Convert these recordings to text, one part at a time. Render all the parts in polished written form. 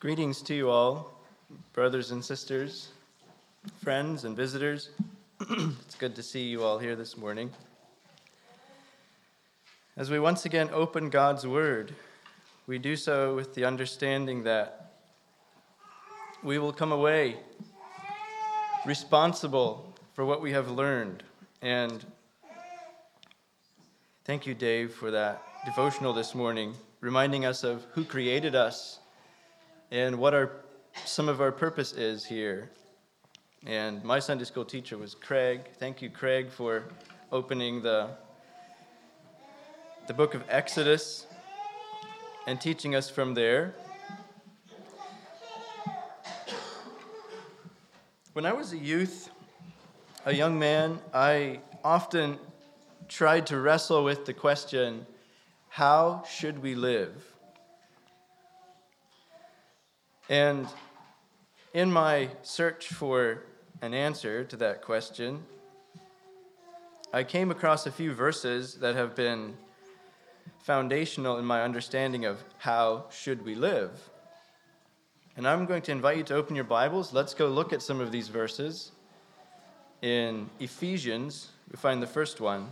Greetings to you all, brothers and sisters, friends and visitors. It's good to see you all here this morning. As we once again open God's Word, we do so with the understanding that we will come away responsible for what we have learned. And thank you, Dave, for that devotional this morning, reminding us of who created us and what some of our purpose is here. And my Sunday school teacher was Craig. Thank you, Craig, for opening the book of Exodus and teaching us from there. When I was a youth, a young man, I often tried to wrestle with the question, how should we live? And in my search for an answer to that question, I came across a few verses that have been foundational in my understanding of how should we live. And I'm going to invite you to open your Bibles. Let's go look at some of these verses. In Ephesians, we find the first one.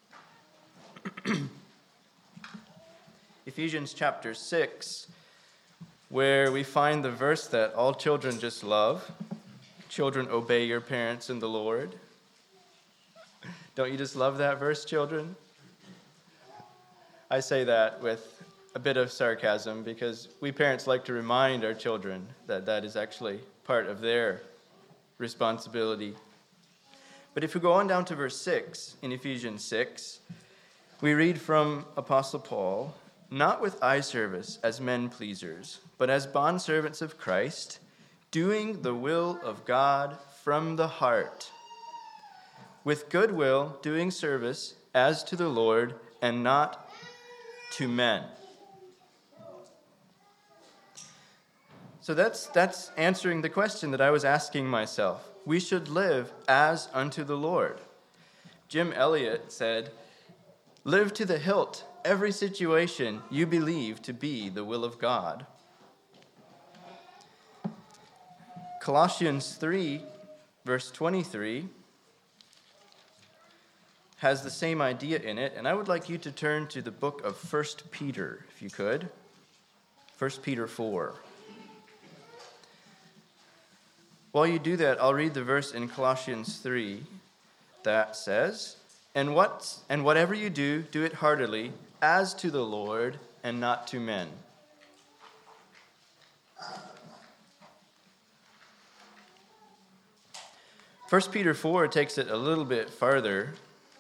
Ephesians chapter 6, where we find the verse that all children just love. Children, obey your parents in the Lord. Don't you just love that verse, children? I say that with a bit of sarcasm because we parents like to remind our children that that is actually part of their responsibility. But if we go on down to verse 6 in Ephesians 6, we read from Apostle Paul, "Not with eye service as men pleasers, but as bondservants of Christ, doing the will of God from the heart, with good will doing service as to the Lord and not to men." So that's answering the question that I was asking myself. We should live as unto the Lord. Jim Elliot said, "Live to the hilt every situation you believe to be the will of God." Colossians 3, verse 23, has the same idea in it, and I would like you to turn to the book of 1 Peter, if you could. 1 Peter 4. While you do that, I'll read the verse in Colossians 3 that says, And whatever you do, do it heartily, as to the Lord and not to men. First Peter 4 takes it a little bit farther.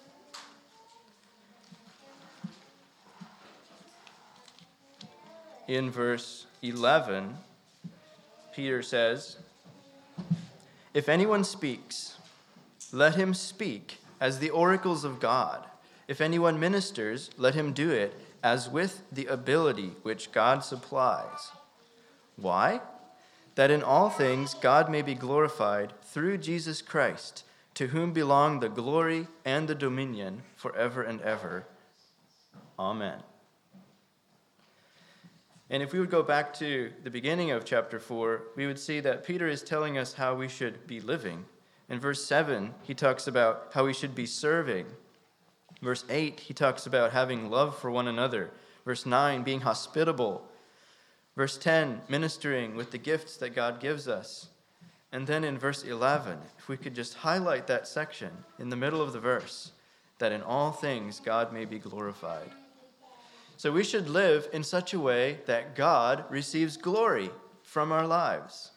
In verse 11, Peter says, "If anyone speaks, let him speak as the oracles of God. If anyone ministers, let him do it as with the ability which God supplies." Why? "That in all things God may be glorified through Jesus Christ, to whom belong the glory and the dominion forever and ever. Amen." And if we would go back to the beginning of chapter 4, we would see that Peter is telling us how we should be living. In verse 7, he talks about how we should be serving. Verse 8, he talks about having love for one another. Verse 9, being hospitable. Verse 10, ministering with the gifts that God gives us. And then in verse 11, if we could just highlight that section in the middle of the verse, that in all things God may be glorified. So we should live in such a way that God receives glory from our lives.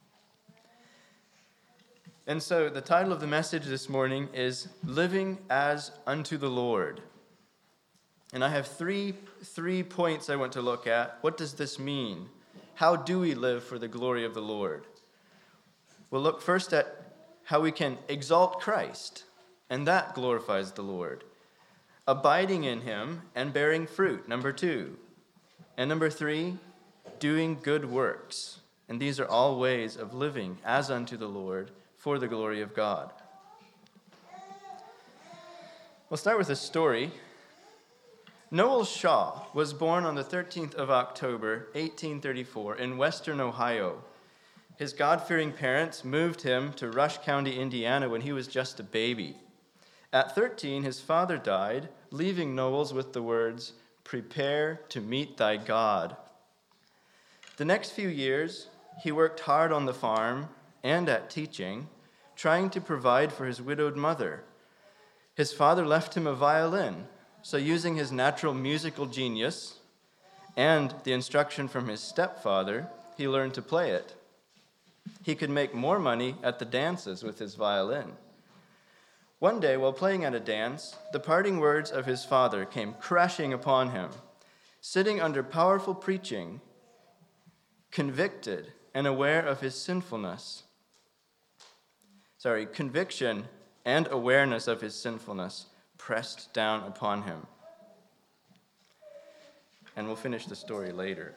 And so the title of the message this morning is Living as unto the Lord. And I have three points I want to look at. What does this mean? How do we live for the glory of the Lord? We'll look first at how we can exalt Christ, and that glorifies the Lord. Abiding in him and bearing fruit, number 2. And number 3, doing good works. And these are all ways of living as unto the Lord for the glory of God. We'll start with a story. Noel Shaw was born on the 13th of October, 1834, in western Ohio. His God-fearing parents moved him to Rush County, Indiana, when he was just a baby. At 13, his father died, leaving Noels with the words, "Prepare to meet thy God." The next few years, he worked hard on the farm and at teaching, trying to provide for his widowed mother. His father left him a violin, so using his natural musical genius and the instruction from his stepfather, he learned to play it. He could make more money at the dances with his violin. One day, while playing at a dance, the parting words of his father came crashing upon him. Sitting under powerful preaching, convicted and aware of his sinfulness. Conviction and awareness of his sinfulness pressed down upon him. And we'll finish the story later.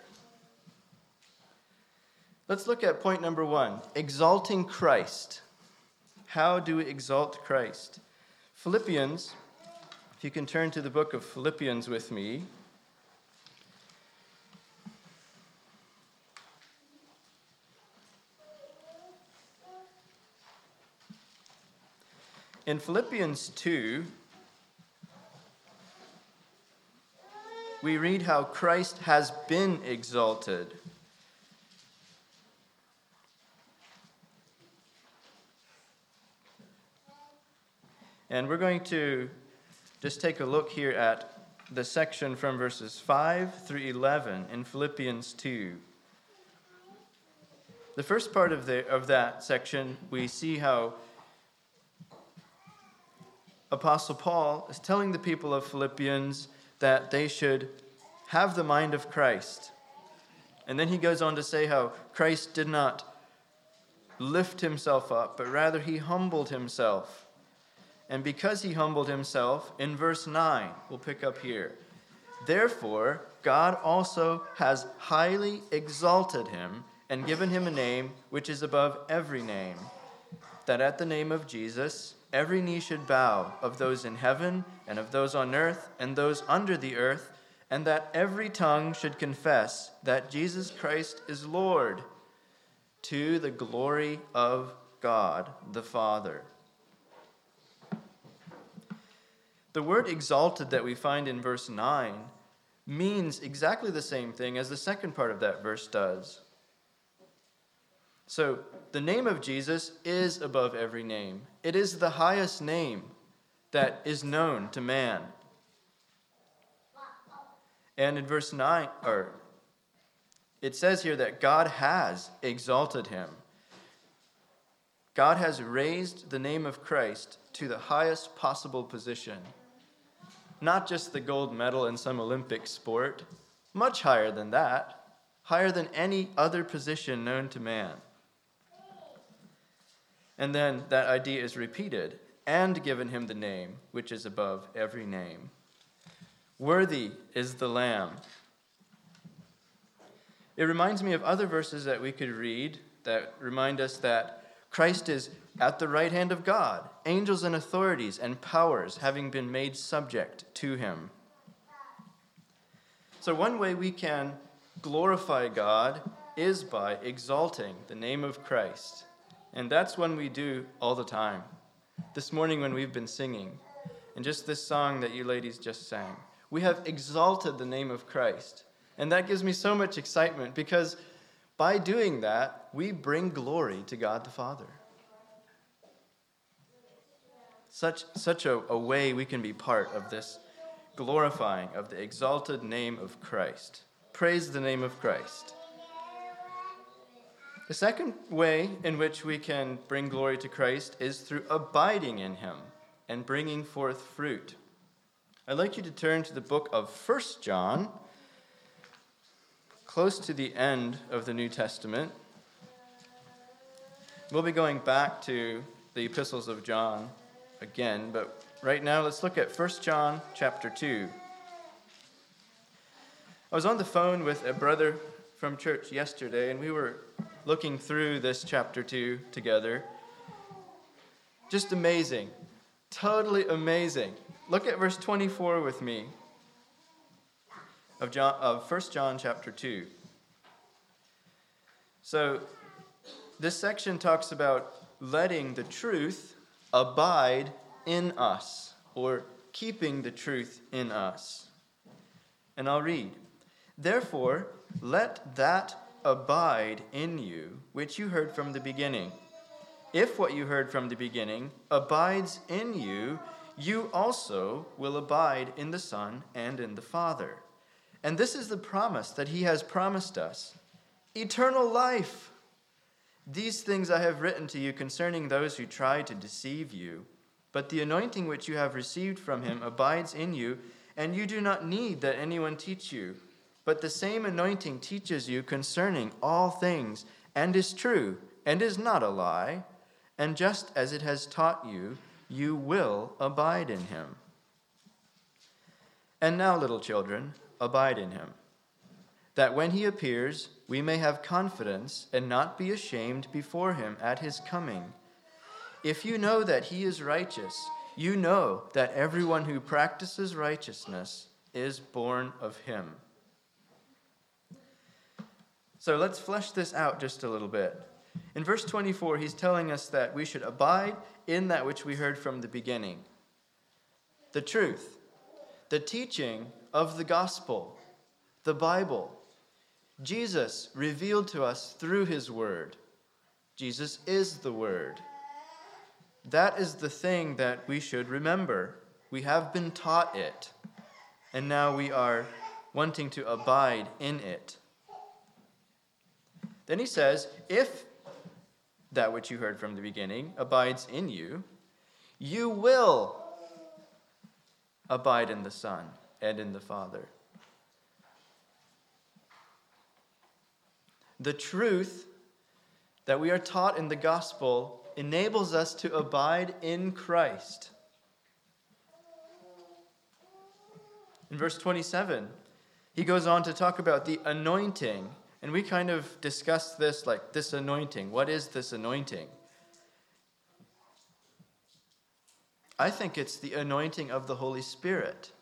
Let's look at point number 1, exalting Christ. How do we exalt Christ? Philippians, if you can turn to the book of Philippians with me. In Philippians 2, we read how Christ has been exalted. And we're going to just take a look here at the section from verses 5 through 11 in Philippians 2. The first part of that section, we see how Apostle Paul is telling the people of Philippians that they should have the mind of Christ. And then he goes on to say how Christ did not lift himself up, but rather he humbled himself. And because he humbled himself, in verse 9, we'll pick up here, therefore God also has highly exalted him and given him a name which is above every name, that at the name of Jesus every knee should bow, of those in heaven and of those on earth and those under the earth, and that every tongue should confess that Jesus Christ is Lord, to the glory of God the Father. The word exalted that we find in verse 9 means exactly the same thing as the second part of that verse does. So, the name of Jesus is above every name. It is the highest name that is known to man. And in verse 9, it says here that God has exalted him. God has raised the name of Christ to the highest possible position. Not just the gold medal in some Olympic sport, much higher than that, higher than any other position known to man. And then that idea is repeated, and given him the name which is above every name. Worthy is the Lamb. It reminds me of other verses that we could read that remind us that Christ is at the right hand of God, angels and authorities and powers having been made subject to him. So one way we can glorify God is by exalting the name of Christ. And that's one we do all the time. This morning when we've been singing, and just this song that you ladies just sang, we have exalted the name of Christ. And that gives me so much excitement because by doing that, we bring glory to God the Father. Such a way we can be part of this glorifying of the exalted name of Christ. Praise the name of Christ. The second way in which we can bring glory to Christ is through abiding in him and bringing forth fruit. I'd like you to turn to the book of 1 John, close to the end of the New Testament. We'll be going back to the epistles of John again, but right now let's look at 1 John chapter 2. I was on the phone with a brother from church yesterday, and we were looking through this chapter 2 together. Just amazing. Totally amazing. Look at verse 24 with me. of 1 John chapter 2. So this section talks about letting the truth abide in us, or keeping the truth in us. And I'll read. Therefore, let that abide in you which you heard from the beginning. If what you heard from the beginning abides in you, you also will abide in the Son and in the Father. And this is the promise that he has promised us, eternal life. These things I have written to you concerning those who try to deceive you. But the anointing which you have received from him abides in you, and you do not need that anyone teach you. But the same anointing teaches you concerning all things, and is true, and is not a lie. And just as it has taught you, you will abide in him. And now, little children, abide in him, that when he appears, we may have confidence and not be ashamed before him at his coming. If you know that he is righteous, you know that everyone who practices righteousness is born of him. So let's flesh this out just a little bit. In verse 24, he's telling us that we should abide in that which we heard from the beginning. The truth, the teaching of the gospel, the Bible. Jesus revealed to us through his word. Jesus is the word. That is the thing that we should remember. We have been taught it, and now we are wanting to abide in it. Then he says, if that which you heard from the beginning abides in you, you will abide in the Son and in the Father. The truth that we are taught in the gospel enables us to abide in Christ. In verse 27, he goes on to talk about the anointing. And we kind of discussed this, like this anointing. What is this anointing? I think it's the anointing of the Holy Spirit.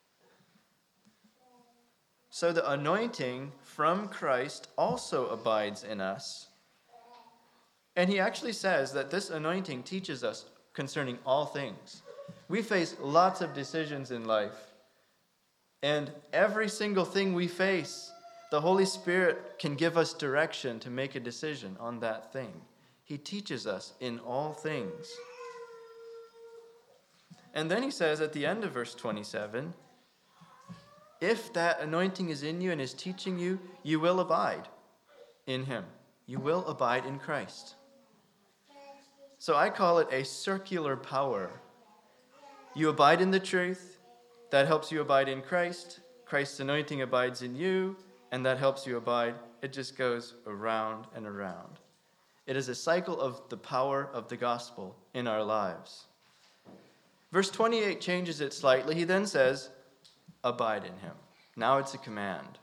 So the anointing from Christ also abides in us. And he actually says that this anointing teaches us concerning all things. We face lots of decisions in life. And every single thing we face, the Holy Spirit can give us direction to make a decision on that thing. He teaches us in all things. And then he says at the end of verse 27, if that anointing is in you and is teaching you, you will abide in him. You will abide in Christ. So I call it a circular power. You abide in the truth. That helps you abide in Christ. Christ's anointing abides in you. And that helps you abide. It just goes around and around. It is a cycle of the power of the gospel in our lives. Verse 28 changes it slightly. He then says, abide in him. Now it's a command.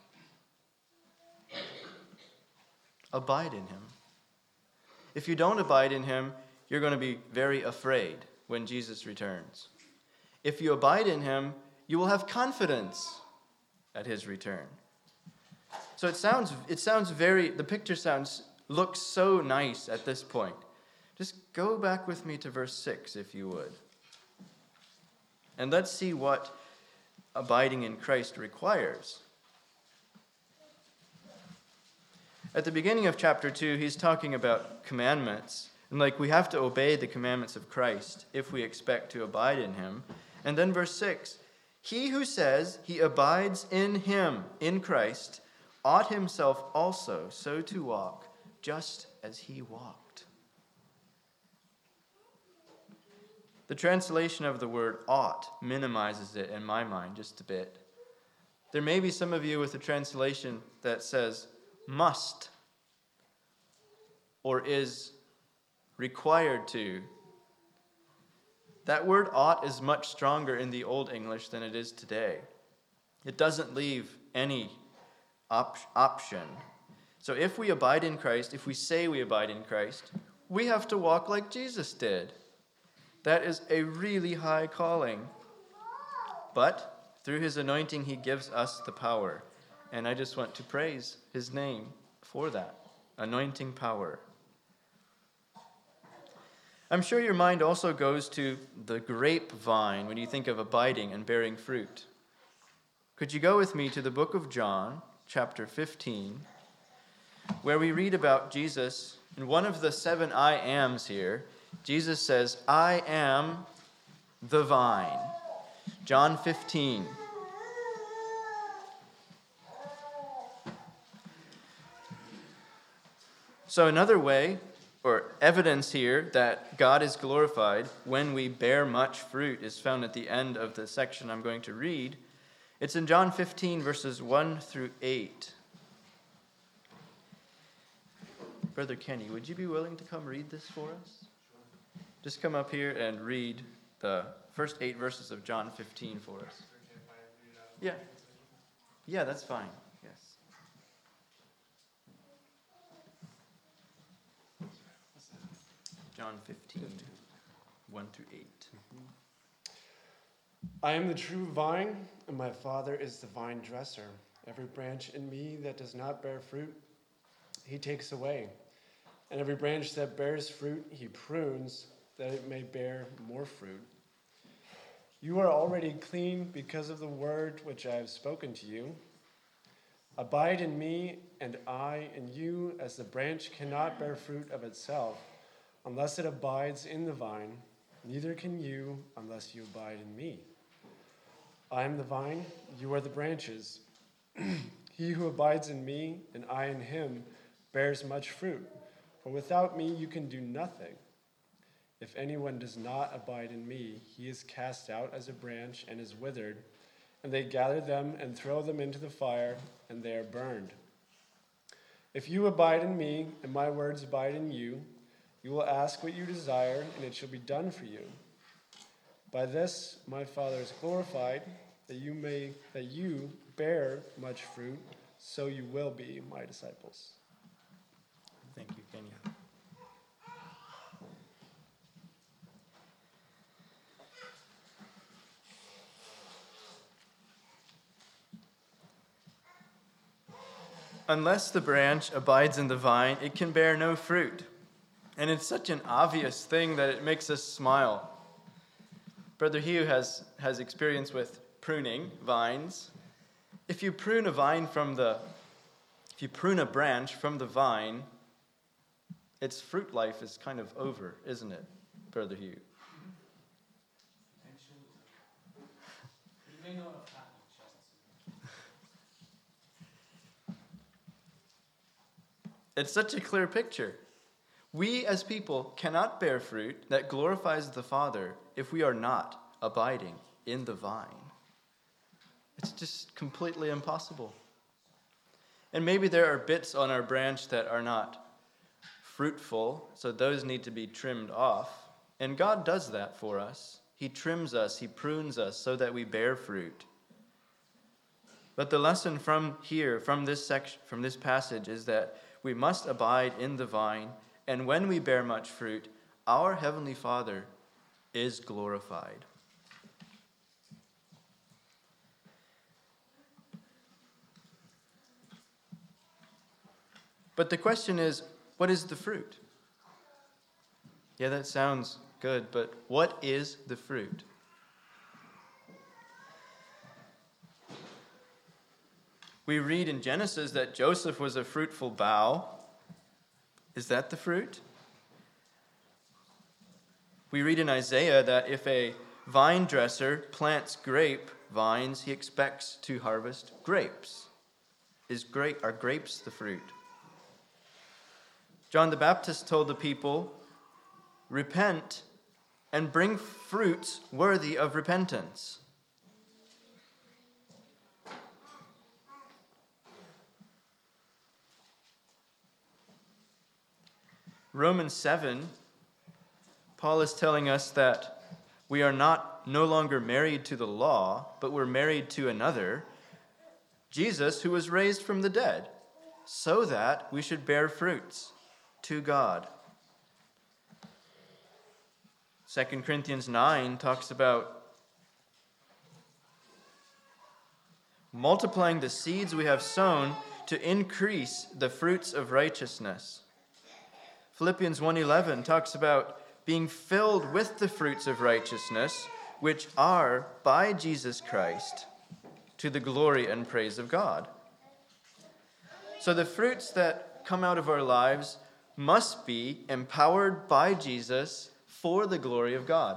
Abide in him. If you don't abide in him, you're going to be very afraid when Jesus returns. If you abide in him, you will have confidence at his return. So the picture looks so nice at this point. Just go back with me to verse 6, if you would. And let's see what abiding in Christ requires. At the beginning of chapter 2, he's talking about commandments. And we have to obey the commandments of Christ if we expect to abide in him. And then verse 6, he who says he abides in him, in Christ, ought himself also so to walk, just as he walked. The translation of the word ought minimizes it in my mind just a bit. There may be some of you with a translation that says must or is required to. That word ought is much stronger in the Old English than it is today. It doesn't leave any option. So if we abide in Christ, if we say we abide in Christ, we have to walk like Jesus did. That is a really high calling. But through his anointing, he gives us the power. And I just want to praise his name for that anointing power. I'm sure your mind also goes to the grapevine when you think of abiding and bearing fruit. Could you go with me to the book of John, chapter 15, where we read about Jesus, in one of the 7 I ams here, Jesus says, I am the vine. John 15. So another way, or evidence here, that God is glorified when we bear much fruit is found at the end of the section I'm going to read. It's in John 15, verses 1 through 8. Brother Kenny, would you be willing to come read this for us? Just come up here and read the first 8 verses of John 15 for us. Yeah. Yeah, that's fine. Yes. John 15, 1 through 8. I am the true vine, and my Father is the vine dresser. Every branch in me that does not bear fruit, he takes away. And every branch that bears fruit, he prunes, that it may bear more fruit. You are already clean because of the word which I have spoken to you. Abide in me, and I in you, as the branch cannot bear fruit of itself, unless it abides in the vine, neither can you unless you abide in me. I am the vine, you are the branches. He who abides in me, and I in him, bears much fruit, for without me you can do nothing. If anyone does not abide in me, he is cast out as a branch and is withered, and they gather them and throw them into the fire, and they are burned. If you abide in me, and my words abide in you, you will ask what you desire, and it shall be done for you. By this my Father is glorified, that you bear much fruit, so you will be my disciples. Thank you, Kenny. Unless the branch abides in the vine, it can bear no fruit. And it's such an obvious thing that it makes us smile. Brother Hugh has experience with pruning vines. If you prune a branch from the vine, its fruit life is kind of over, isn't it, Brother Hugh? It's such a clear picture. We as people cannot bear fruit that glorifies the Father if we are not abiding in the vine. It's just completely impossible. And maybe there are bits on our branch that are not fruitful, so those need to be trimmed off. And God does that for us. He trims us, he prunes us so that we bear fruit. But the lesson from here, from this passage, is that we must abide in the vine, and when we bear much fruit, our Heavenly Father is glorified. But the question is, what is the fruit? Yeah, that sounds good, but what is the fruit? We read in Genesis that Joseph was a fruitful bough. Is that the fruit? We read in Isaiah that if a vine dresser plants grape vines, he expects to harvest grapes. Are grapes the fruit? John the Baptist told the people, repent and bring fruits worthy of repentance. Romans 7, Paul is telling us that we are no longer married to the law, but we're married to another, Jesus, who was raised from the dead, so that we should bear fruits to God. 2 Corinthians 9 talks about multiplying the seeds we have sown to increase the fruits of righteousness. Philippians 1:11 talks about being filled with the fruits of righteousness, which are by Jesus Christ, to the glory and praise of God. So the fruits that come out of our lives must be empowered by Jesus for the glory of God.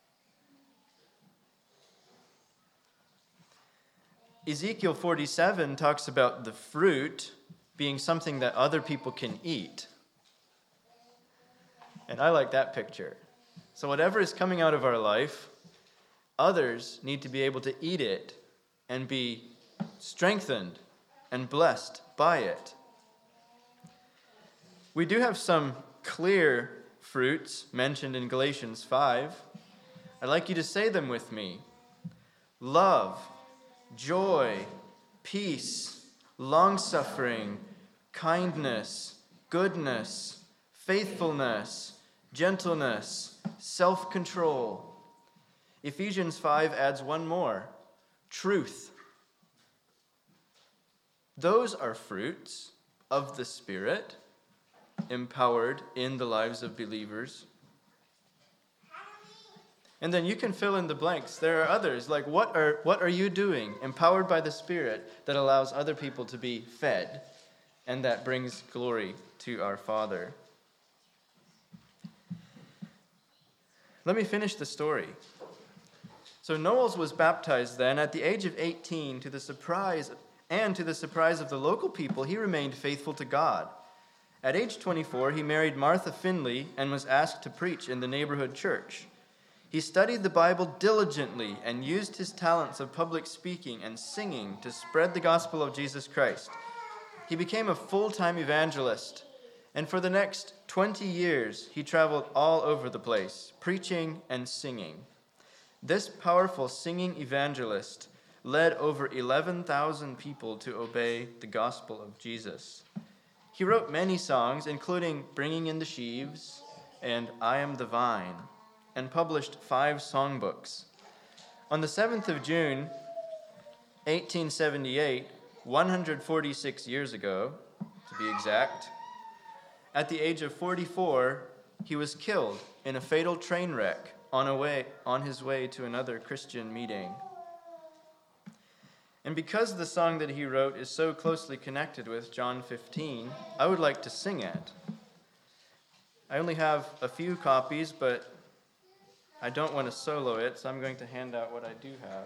Ezekiel 47 talks about the fruit being something that other people can eat. And I like that picture. So whatever is coming out of our life, others need to be able to eat it and be strengthened and blessed by it. We do have some clear fruits mentioned in Galatians 5. I'd like you to say them with me. Love, joy, peace, long-suffering, kindness, goodness, faithfulness, gentleness, self-control. Ephesians 5 adds one more, truth. Those are fruits of the Spirit, empowered in the lives of believers. And then you can fill in the blanks. There are others, like what are you doing, empowered by the Spirit, that allows other people to be fed and that brings glory to our Father. Let me finish the story. So Knowles was baptized then at the age of 18 to the surprise of the local people. He remained faithful to God. At age 24, he married Martha Finley and was asked to preach in the neighborhood church. He studied the Bible diligently and used his talents of public speaking and singing to spread the gospel of Jesus Christ. He became a full-time evangelist, and for the next 20 years, he traveled all over the place, preaching and singing. This powerful singing evangelist led over 11,000 people to obey the gospel of Jesus. He wrote many songs, including Bringing in the Sheaves and I Am the Vine, and published 5 songbooks. On the 7th of June, 1878, 146 years ago, to be exact, at the age of 44, he was killed in a fatal train wreck on his way to another Christian meeting. And because the song that he wrote is so closely connected with John 15, I would like to sing it. I only have a few copies, but I don't want to solo it, so I'm going to hand out what I do have.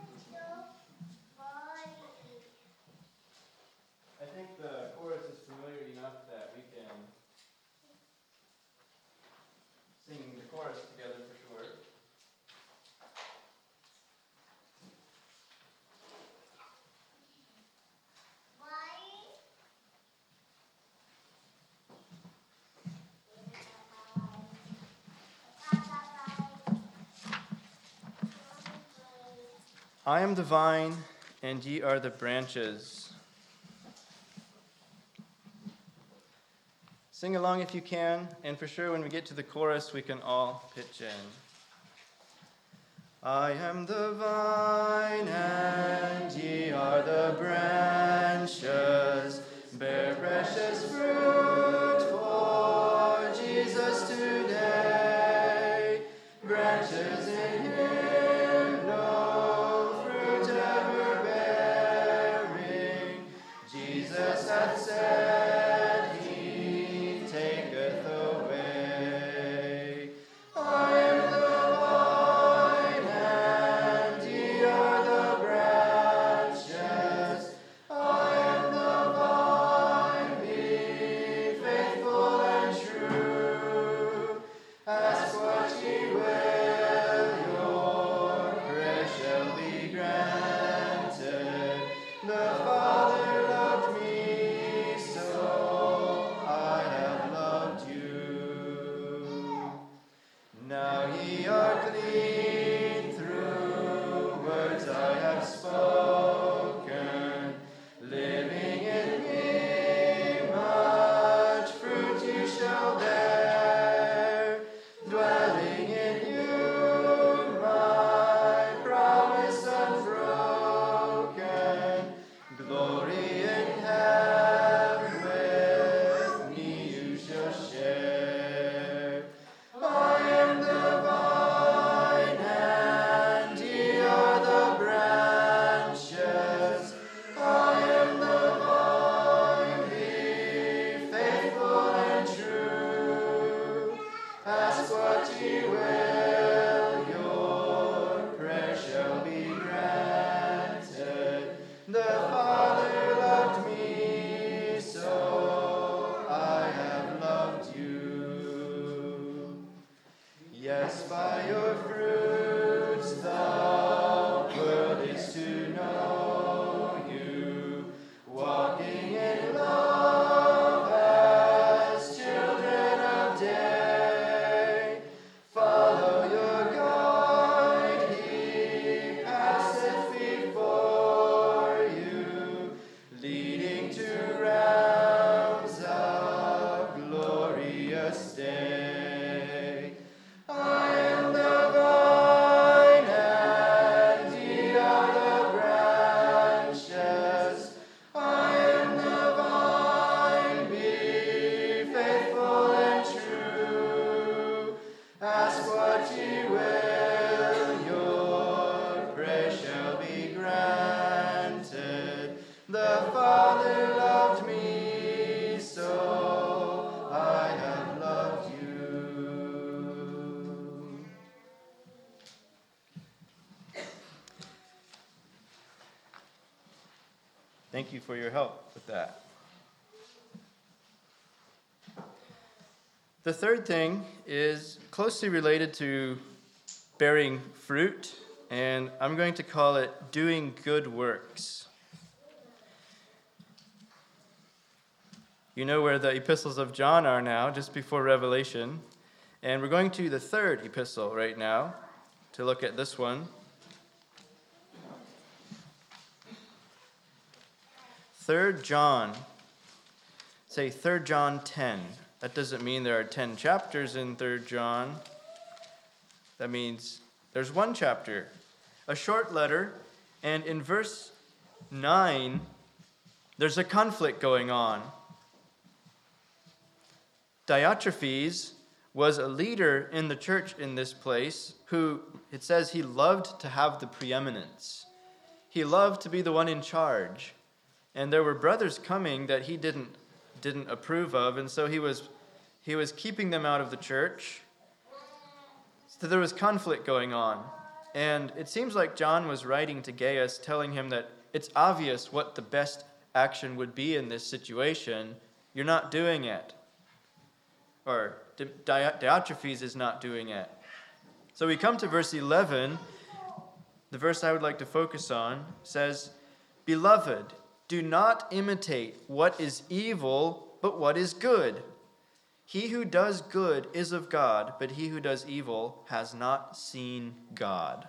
I think the chorus is familiar enough that we can sing the chorus together for sure. I am the vine, and ye are the branches. Sing along if you can, and for sure when we get to the chorus, we can all pitch in. I am the vine, and ye are the branches. Bear precious fruit for Jesus today. Branches in him, no fruit ever bearing. Jesus hath said he taketh away. I am the vine, and ye are the branches. I am the vine, Yes, by your fruits the world is to know you, walking in love as children of day. Follow your guide, he passeth before you, leading to realms of glorious day. I am the vine, and ye are the branches. I am the vine, be faithful and true. Ask what ye will, your prayer shall be granted. The Father loved me, so I have loved you. Thank you for your help with that. The third thing is closely related to bearing fruit, and I'm going to call it doing good works. You know where the epistles of John are now, just before Revelation. And we're going to the third epistle right now to look at this one. 3 John. Say 3 John 10. That doesn't mean there are 10 chapters in 3 John. That means there's one chapter, a short letter, and in verse 9, there's a conflict going on. Diotrephes was a leader in the church in this place who, it says, he loved to have the preeminence. He loved to be the one in charge. And there were brothers coming that he didn't approve of, and so he was keeping them out of the church. So there was conflict going on. And it seems like John was writing to Gaius, telling him that it's obvious what the best action would be in this situation. You're not doing it. Or Diotrephes is not doing it. So we come to verse 11. The verse I would like to focus on says, "Beloved, do not imitate what is evil, but what is good. He who does good is of God, but he who does evil has not seen God."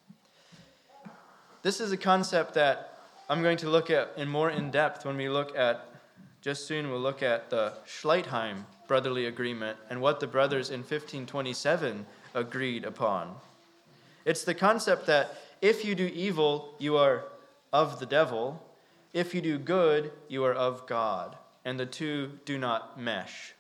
This is a concept that I'm going to look at more in depth when we look at, just soon we'll look at the Schleitheim brotherly agreement and what the brothers in 1527 agreed upon. It's the concept that if you do evil, you are of the devil. If you do good, you are of God, and the two do not mesh.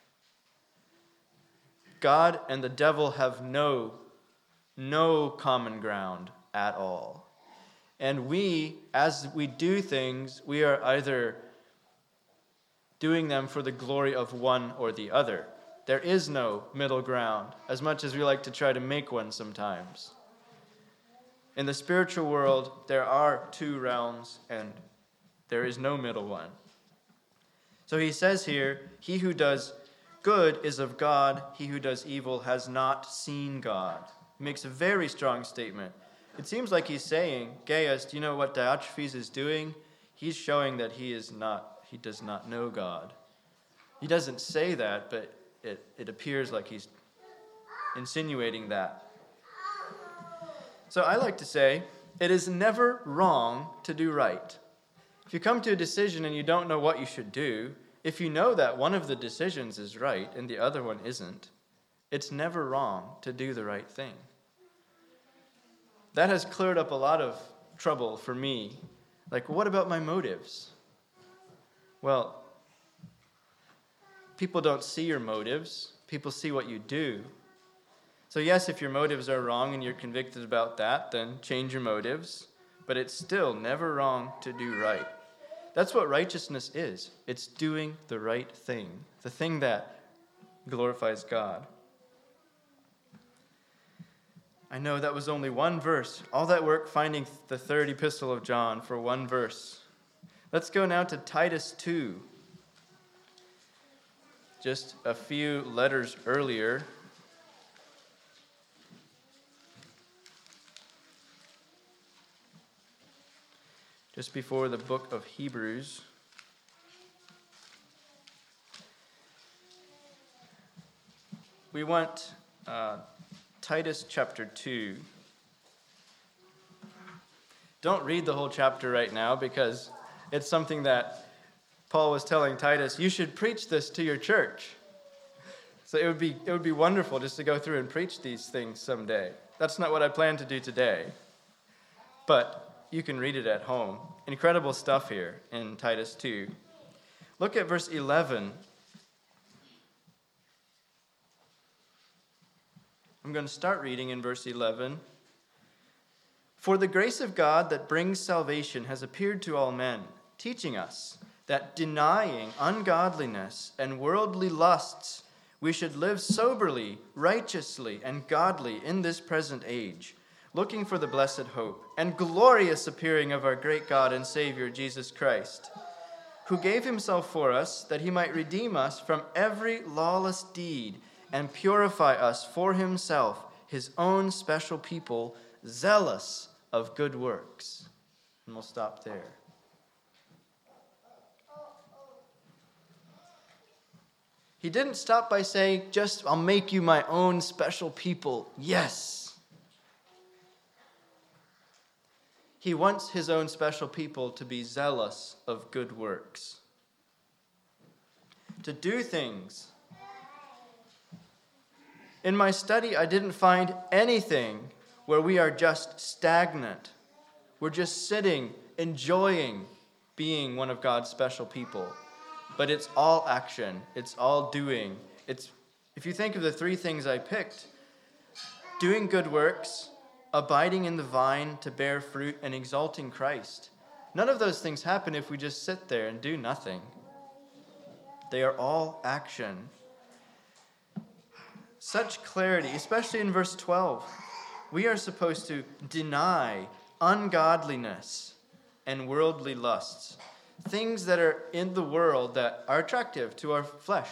God and the devil have no common ground at all. And we, as we do things, we are either doing them for the glory of one or the other. There is no middle ground, as much as we like to try to make one sometimes. In the spiritual world, there are two realms, and there is no middle one. So he says here, he who does good is of God, he who does evil has not seen God. He makes a very strong statement. It seems like he's saying, Gaius, do you know what Diotrephes is doing? He's showing that he does not know God. He doesn't say that, but it appears like he's insinuating that. So I like to say, it is never wrong to do right. If you come to a decision and you don't know what you should do, if you know that one of the decisions is right and the other one isn't, it's never wrong to do the right thing. That has cleared up a lot of trouble for me. Like, what about my motives? Well, people don't see your motives. People see what you do. So yes, if your motives are wrong and you're convicted about that, then change your motives. But it's still never wrong to do right. That's what righteousness is. It's doing the right thing, the thing that glorifies God. I know that was only one verse. All that work finding the third epistle of John for one verse. Let's go now to Titus 2. Just a few letters earlier. just before the book of Hebrews. We want Titus chapter 2. Don't read the whole chapter right now because it's something that Paul was telling Titus, you should preach this to your church. So it would be wonderful just to go through and preach these things someday. That's not what I plan to do today. But you can read it at home. Incredible stuff here in Titus 2. Look at verse 11. I'm going to start reading in verse 11. For the grace of God that brings salvation has appeared to all men, teaching us that denying ungodliness and worldly lusts, we should live soberly, righteously, and godly in this present age, looking for the blessed hope and glorious appearing of our great God and Savior, Jesus Christ, who gave himself for us that he might redeem us from every lawless deed and purify us for himself, his own special people, zealous of good works. And we'll stop there. He didn't stop by saying, just, I'll make you my own special people. Yes. He wants his own special people to be zealous of good works. To do things. In my study, I didn't find anything where we are just stagnant. We're just sitting, enjoying being one of God's special people. But it's all action. It's all doing. If you think of the three things I picked, doing good works, abiding in the vine to bear fruit, and exalting Christ. None of those things happen if we just sit there and do nothing. They are all action. Such clarity, especially in verse 12. We are supposed to deny ungodliness and worldly lusts. Things that are in the world that are attractive to our flesh.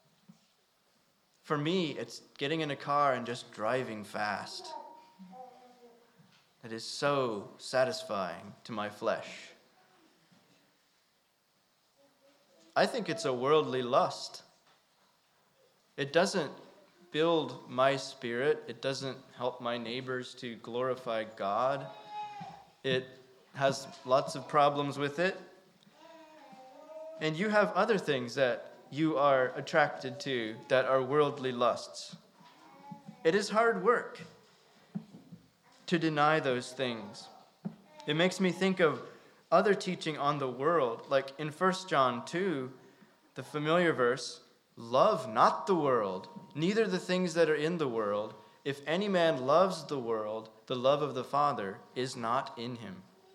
For me, it's getting in a car and just driving fast. That is so satisfying to my flesh. I think it's a worldly lust. It doesn't build my spirit. It doesn't help my neighbors to glorify God. It has lots of problems with it. And you have other things that you are attracted to that are worldly lusts. It is hard work to deny those things. It makes me think of other teaching on the world, like in 1 John 2, the familiar verse, love not the world, neither the things that are in the world. If any man loves the world, the love of the Father is not in him.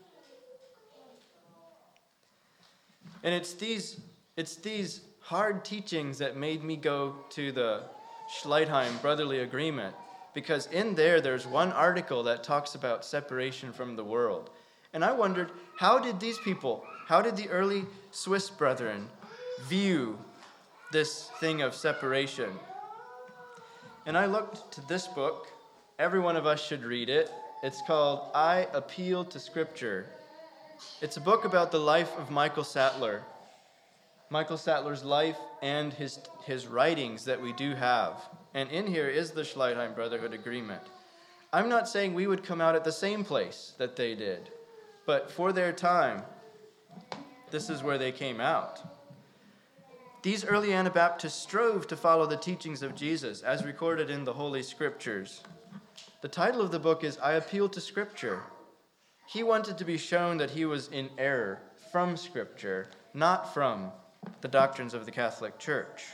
And it's these hard teachings that made me go to the Schleitheim Brotherly Agreement, because in there's one article that talks about separation from the world. And I wondered, how did the early Swiss brethren view this thing of separation? And I looked to this book. Every one of us should read it. It's called I Appeal to Scripture. It's a book about the life of Michael Sattler. Michael Sattler's life and his writings that we do have. And in here is the Schleitheim Brotherhood Agreement. I'm not saying we would come out at the same place that they did, but for their time, this is where they came out. These early Anabaptists strove to follow the teachings of Jesus as recorded in the Holy Scriptures. The title of the book is I Appeal to Scripture. He wanted to be shown that he was in error from Scripture, not from the doctrines of the Catholic Church.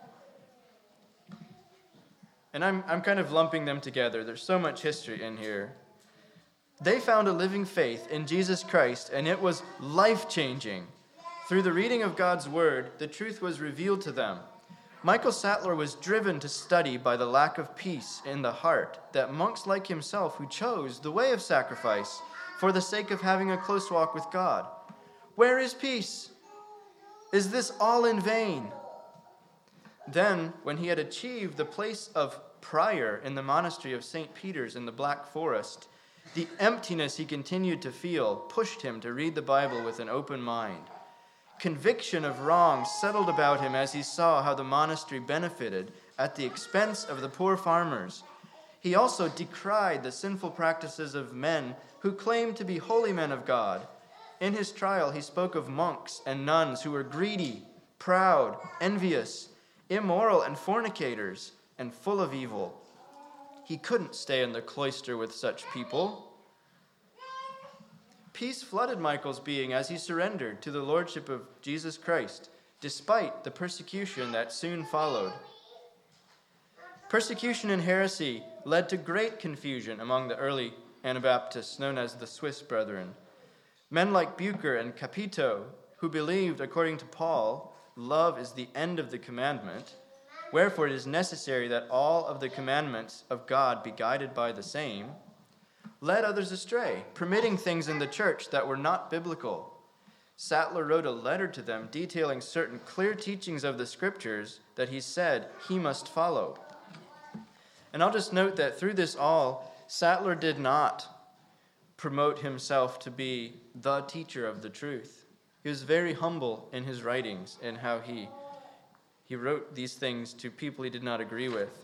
And I'm kind of lumping them together. There's so much history in here. They found a living faith in Jesus Christ, and it was life-changing. Through the reading of God's Word, the truth was revealed to them. Michael Sattler was driven to study by the lack of peace in the heart that monks like himself who chose the way of sacrifice for the sake of having a close walk with God. Where is peace? Is this all in vain? Then, when he had achieved the place of prior in the monastery of St. Peter's in the Black Forest, The emptiness he continued to feel pushed him to read the Bible with an open mind. Conviction of wrong settled about him as he saw how the monastery benefited at the expense of the poor farmers. He also decried the sinful practices of men who claimed to be holy men of God. In his trial, he spoke of monks and nuns who were greedy, proud, envious, immoral, and fornicators, and full of evil. He couldn't stay in the cloister with such people. Peace flooded Michael's being as he surrendered to the lordship of Jesus Christ, despite the persecution that soon followed. Persecution and heresy led to great confusion among the early Anabaptists, known as the Swiss Brethren. Men like Bucer and Capito, who believed, according to Paul, love is the end of the commandment, wherefore it is necessary that all of the commandments of God be guided by the same, led others astray, permitting things in the church that were not biblical. Sattler wrote a letter to them detailing certain clear teachings of the scriptures that he said he must follow. And I'll just note that through this all, Sattler did not promote himself to be the teacher of the truth. He was very humble in his writings and how he wrote these things to people he did not agree with.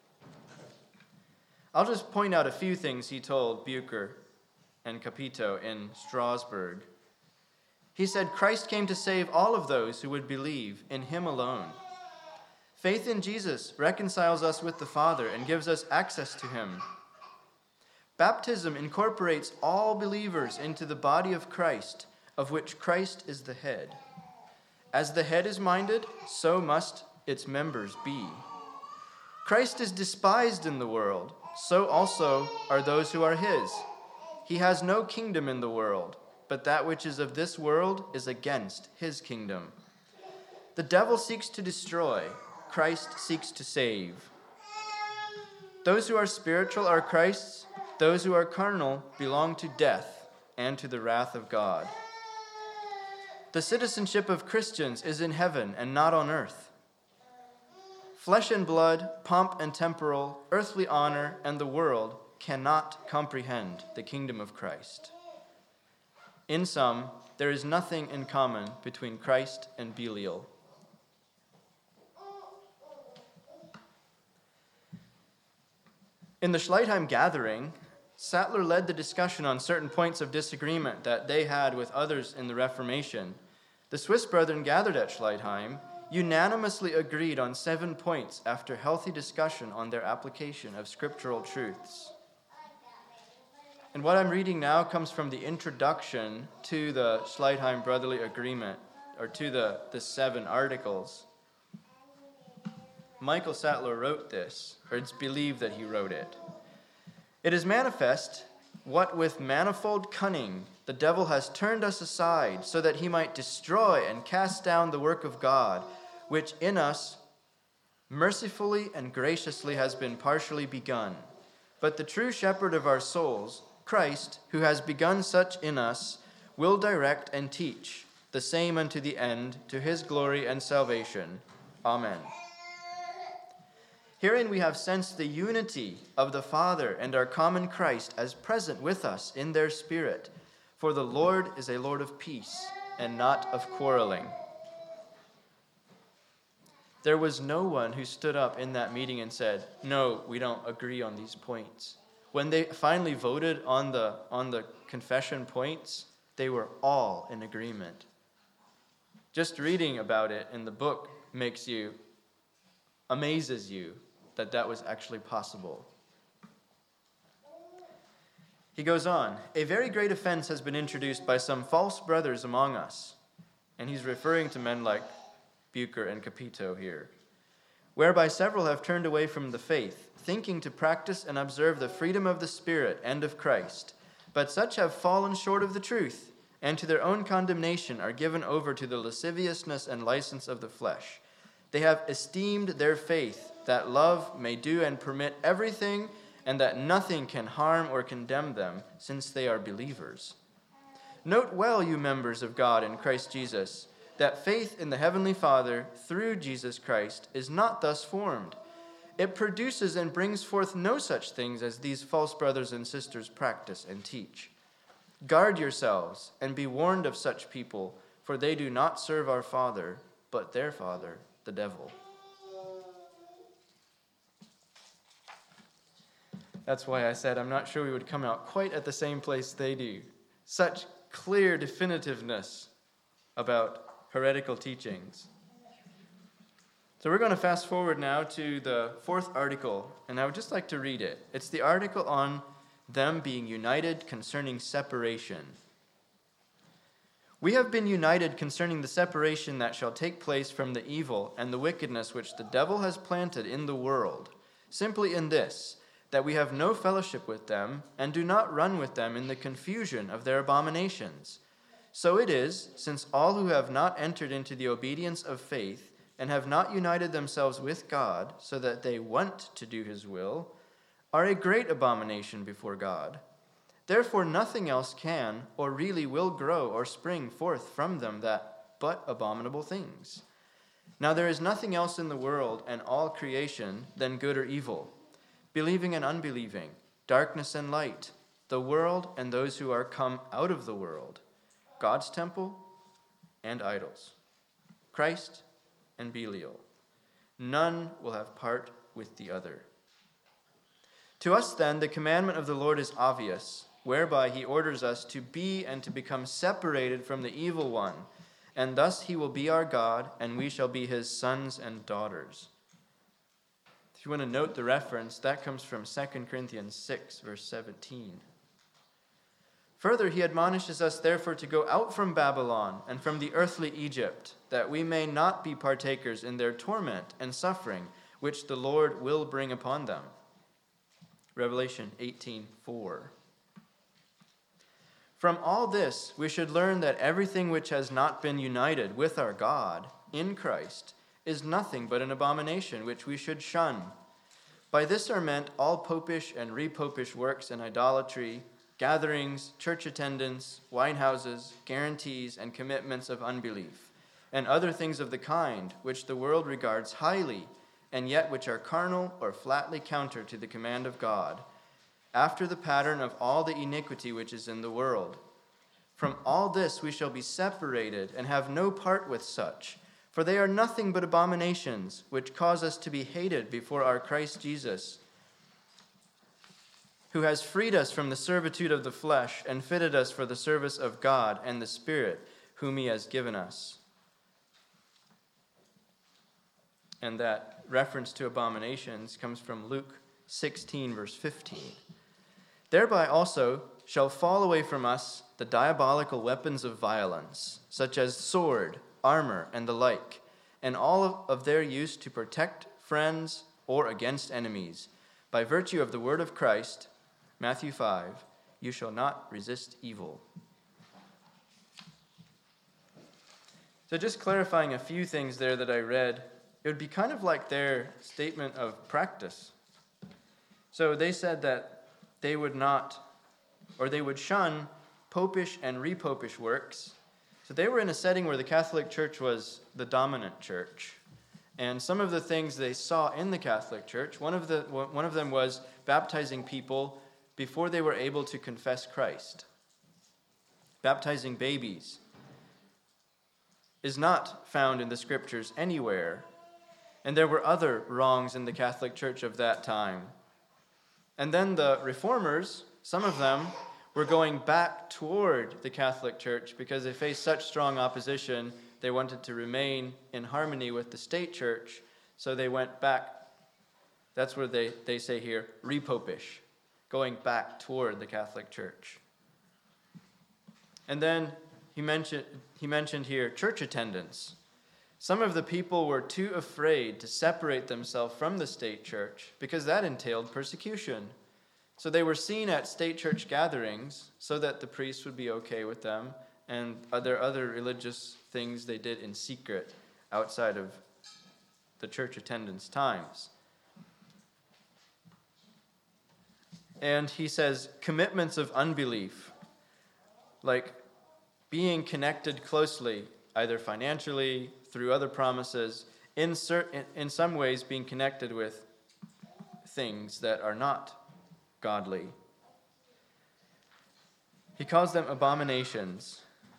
I'll just point out a few things he told Bucer and Capito in Strasbourg. He said, Christ came to save all of those who would believe in him alone. Faith in Jesus reconciles us with the Father and gives us access to him. Baptism incorporates all believers into the body of Christ, of which Christ is the head. As the head is minded, so must its members be. Christ is despised in the world, so also are those who are his. He has no kingdom in the world, but that which is of this world is against his kingdom. The devil seeks to destroy, Christ seeks to save. Those who are spiritual are Christ's, those who are carnal belong to death and to the wrath of God. The citizenship of Christians is in heaven and not on earth. Flesh and blood, pomp and temporal, earthly honor, and the world cannot comprehend the kingdom of Christ. In sum, there is nothing in common between Christ and Belial. In the Schleitheim gathering, Sattler led the discussion on certain points of disagreement that they had with others in the Reformation. The Swiss Brethren gathered at Schleitheim unanimously agreed on 7 points after healthy discussion on their application of scriptural truths. And what I'm reading now comes from the introduction to the Schleitheim Brotherly Agreement, or to the 7 articles. Michael Sattler wrote this, or it's believed that he wrote it. It is manifest what with manifold cunning the devil has turned us aside, so that he might destroy and cast down the work of God, which in us mercifully and graciously has been partially begun. But the true shepherd of our souls, Christ, who has begun such in us, will direct and teach the same unto the end, to his glory and salvation. Amen. Herein we have sensed the unity of the Father and our common Christ as present with us in their spirit. For the Lord is a Lord of peace and not of quarreling. There was no one who stood up in that meeting and said, no, we don't agree on these points. When they finally voted on the confession points, they were all in agreement. Just reading about it in the book amazes you that was actually possible. He goes on, a very great offense has been introduced by some false brothers among us. And he's referring to men like Bucer and Capito here, whereby several have turned away from the faith, thinking to practice and observe the freedom of the Spirit and of Christ. But such have fallen short of the truth, and to their own condemnation are given over to the lasciviousness and license of the flesh. They have esteemed their faith that love may do and permit everything, and that nothing can harm or condemn them, since they are believers. Note well, you members of God in Christ Jesus, that faith in the Heavenly Father through Jesus Christ is not thus formed. It produces and brings forth no such things as these false brothers and sisters practice and teach. Guard yourselves and be warned of such people, for they do not serve our Father, but their father, the devil. That's why I said I'm not sure we would come out quite at the same place they do. Such clear definitiveness about heretical teachings. So we're going to fast forward now to the fourth article, and I would just like to read it. It's the article on them being united concerning separation. We have been united concerning the separation that shall take place from the evil and the wickedness which the devil has planted in the world, simply in this, that we have no fellowship with them, and do not run with them in the confusion of their abominations. So it is, since all who have not entered into the obedience of faith, and have not united themselves with God, so that they want to do his will, are a great abomination before God. Therefore nothing else can, or really will grow or spring forth from them but abominable things. Now there is nothing else in the world and all creation than good or evil, believing and unbelieving, darkness and light, the world and those who are come out of the world, God's temple and idols, Christ and Belial. None will have part with the other. To us then the commandment of the Lord is obvious, whereby he orders us to be and to become separated from the evil one, and thus he will be our God, and we shall be his sons and daughters. If you want to note the reference, that comes from 2 Corinthians 6, verse 17. Further, he admonishes us therefore to go out from Babylon and from the earthly Egypt, that we may not be partakers in their torment and suffering, which the Lord will bring upon them. Revelation 18:4. From all this, we should learn that everything which has not been united with our God in Christ is nothing but an abomination which we should shun. By this are meant all popish and repopish works and idolatry, gatherings, church attendance, wine houses, guarantees, and commitments of unbelief, and other things of the kind, which the world regards highly, and yet which are carnal or flatly counter to the command of God, after the pattern of all the iniquity which is in the world. From all this we shall be separated, and have no part with such, for they are nothing but abominations, which cause us to be hated before our Christ Jesus, who has freed us from the servitude of the flesh and fitted us for the service of God and the Spirit, whom he has given us. And that reference to abominations comes from Luke 16, verse 15. Thereby also shall fall away from us the diabolical weapons of violence, such as sword, armor, and the like, and all of their use to protect friends or against enemies, by virtue of the word of Christ. Matthew 5, you shall not resist evil. So just clarifying a few things there that I read, it would be kind of like their statement of practice. So they said that they would not, or they would shun popish and repopish works. So they were in a setting where the Catholic Church was the dominant church. And some of the things they saw in the Catholic Church, one of them was baptizing people before they were able to confess Christ. Baptizing babies is not found in the scriptures anywhere. And there were other wrongs in the Catholic Church of that time. And then the reformers, some of them, were going back toward the Catholic Church because they faced such strong opposition. They wanted to remain in harmony with the state church, so they went back. That's where they say here, repopish, going back toward the Catholic Church. And then he mentioned here church attendance. Some of the people were too afraid to separate themselves from the state church because that entailed persecution. So they were seen at state church gatherings so that the priests would be okay with them, and other religious things they did in secret outside of the church attendance times. And he says commitments of unbelief, like being connected closely, either financially, through other promises, in some ways being connected with things that are not godly. He calls them abominations.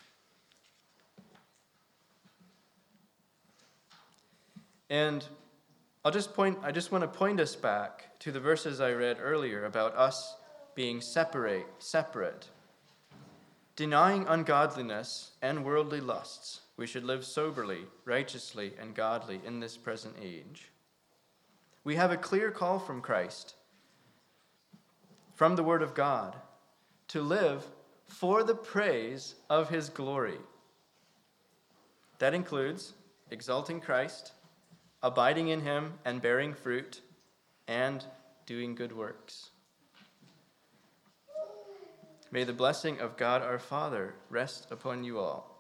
And I just want to point us back to the verses I read earlier about us being separate. Denying ungodliness and worldly lusts, we should live soberly, righteously, and godly in this present age. We have a clear call from Christ, from the Word of God, to live for the praise of his glory. That includes exalting Christ, abiding in him and bearing fruit, and doing good works. May the blessing of God our Father rest upon you all.